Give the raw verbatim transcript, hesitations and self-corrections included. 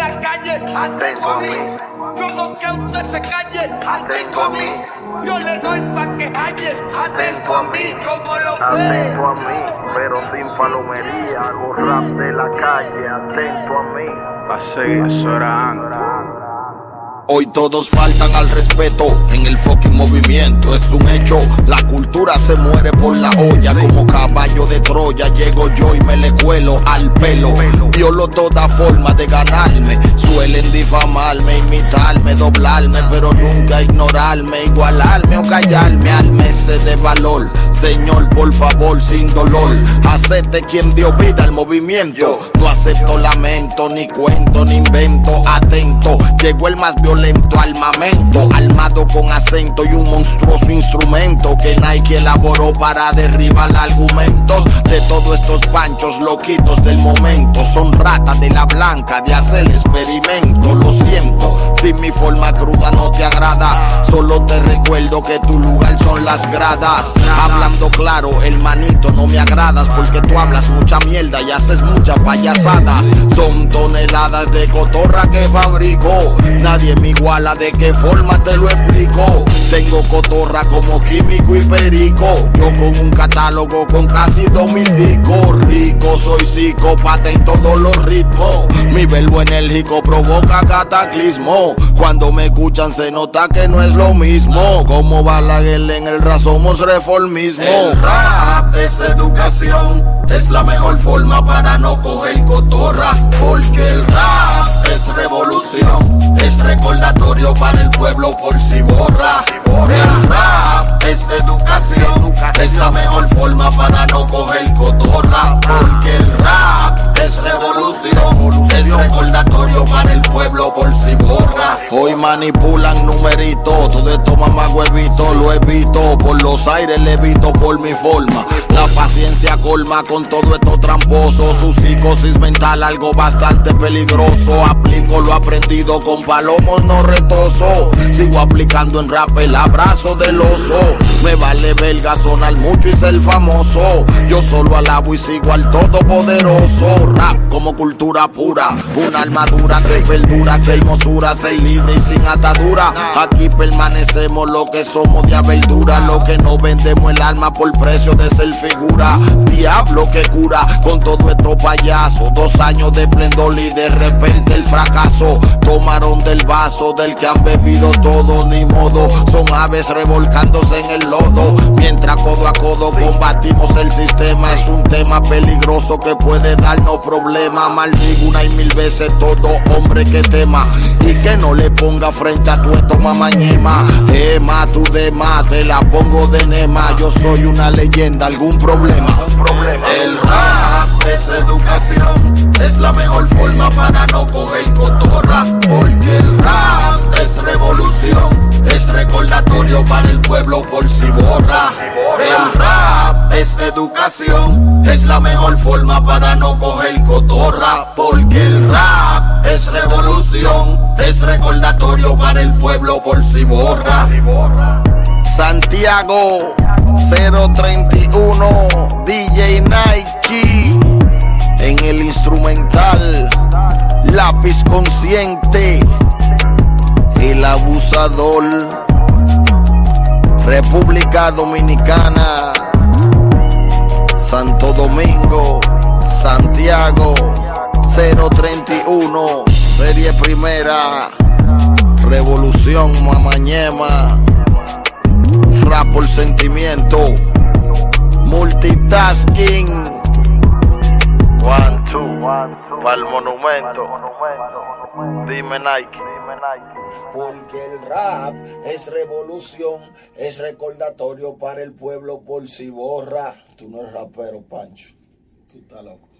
la calle, atento a mí. Yo no que usted se calle, atento a mí. Yo le doy pa' que halle, atento a mí, como lo sé. Atento a mí, pero sin palomería. Hago rap de la calle, atento a mí. Así, eso era antes. Hoy todos faltan al respeto en el fucking movimiento, es un hecho. La cultura se muere por la olla, como caballo de Troya. Llego yo y me le cuelo al pelo. Violo toda forma de ganarme. Suelen difamarme, imitarme, doblarme, pero nunca ignorarme, igualarme o callarme. Alme ese de valor, señor, por favor, sin dolor. Acepte quien dio vida al movimiento. No acepto lamento, ni cuento, ni invento. Atento, llegó el más violento armamento, armado con acento y un monstruoso instrumento que Nike elaboró para derribar argumentos de todos estos panchos loquitos del momento. Son ratas de la blanca de hacer experimento. Lo siento, si mi forma cruda no te agrada, solo te recuerdo que tu lugar son las gradas. Hablando claro, hermanito, no me agradas porque tú hablas mucha mierda y haces muchas payasadas. Son toneladas de cotorra que fabrico, nadie me iguala, de qué forma te lo explico. Tengo cotorra como químico y perico, yo con un catálogo con casi dos mil discos. Rico, soy psicópata en todos los ritmos. Mi verbo enérgico provoca cataclismo. Cuando me escuchan se nota que no es lo mismo. Como Balaguer en el rap somos reformismo. El rap es educación, es la mejor forma para no coger cotorra, porque el rap es revolución, es recordatorio para el pueblo por si borra. El rap es educación, es la mejor forma para no coger cotorra, porque el rap es revolución, es recordatorio para el pueblo por si borra. Hoy manipulan numeritos, todo esto mamá huevito lo evito, por los aires le evito por mi forma. La paciencia colma con todo esto tramposo, su psicosis mental algo bastante peligroso. Aplico lo aprendido con palomos no retoso, sigo aplicando en rap el abrazo del oso. Me vale verga sonar mucho y ser famoso, yo solo alabo y sigo al todopoderoso. Rap como cultura pura, una armadura que perdura, que hermosura, ser libre y sin atadura. Aquí permanecemos lo que somos de verdura, lo que no vendemos el alma por precio de ser figura. Diablo que cura con todo esto payaso, dos años de esplendor y de repente el fracaso. Tomaron del vaso del que han bebido todo, ni modo, son aves revolcándose en el lodo. Mientras codo a codo combatimos el sistema, es un tema peligroso que puede darnos problemas. Maldigo una y mil veces todo hombre que tema y que no le ponga frente a tu esto mamañema. Ema, tu dema, te la pongo de nema. Yo soy una leyenda, algún problema. El rap es educación, es la mejor forma para no coger cotorra, porque el rap es revolución, es recordatorio para el pueblo por si borra. El rap es educación, es la mejor forma para no coger cotorra, porque el rap es revolución, es recordatorio para el pueblo por si borra. Santiago cero treinta y uno, D J Nike en el instrumental, lápiz consciente, el abusador, República Dominicana, Santo Domingo, Santiago, cero treinta y uno, serie primera, revolución mamañema, rap por sentimiento, multitasking. One, two, para el monumento. Dime Nike. Porque el rap es revolución, es recordatorio para el pueblo por si borra. Tú no eres rapero, Pancho. Tú estás loco.